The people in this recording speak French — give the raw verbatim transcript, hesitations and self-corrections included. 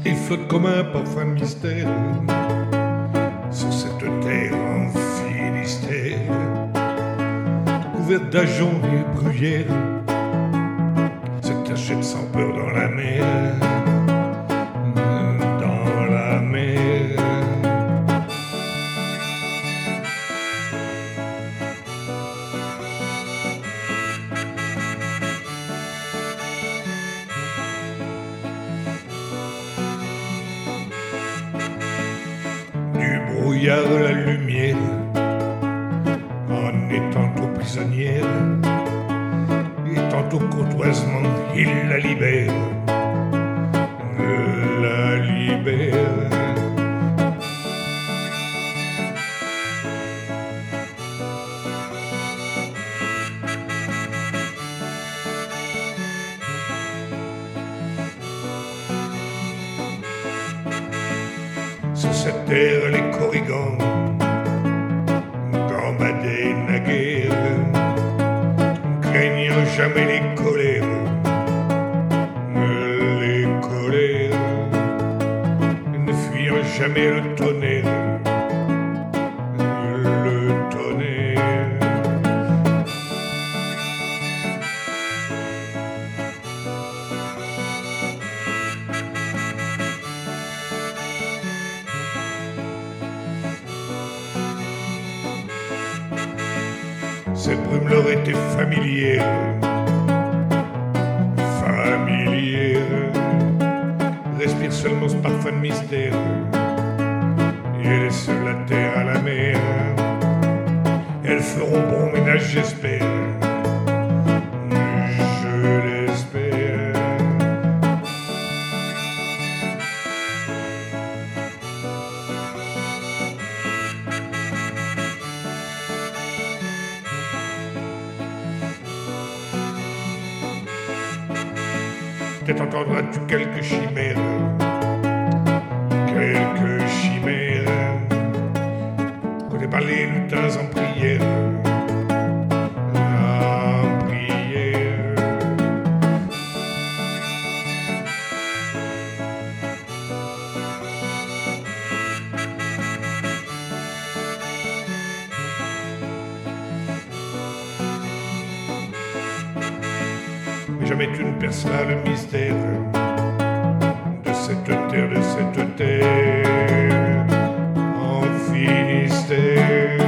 Il flotte comme un parfum de mystère sur cette terre en Finistère, couverte d'ajoncs et bruyères, se cachette sans peur dans la mer, dans la mer. Du brouillard la lumière en est tantôt prisonnière et tantôt courtoisement il la libère, la libère. Sur cette terre les corrigans gambadaient naguère, craignant jamais les colères, les colères, ne fuyant jamais le tonnerre, le tonnerre. Cette brume leur était familière, familière. Respire seulement ce parfum de mystère et laisse la terre à la mer. Elles feront bon ménage, j'espère, je l'espère. Peut-être entendras-tu quelques chimères, quelques chimères, côté par les lutins en prière, en prière. Mais jamais tu ne perceras le mystère de cette terre, de cette terre en Finistère.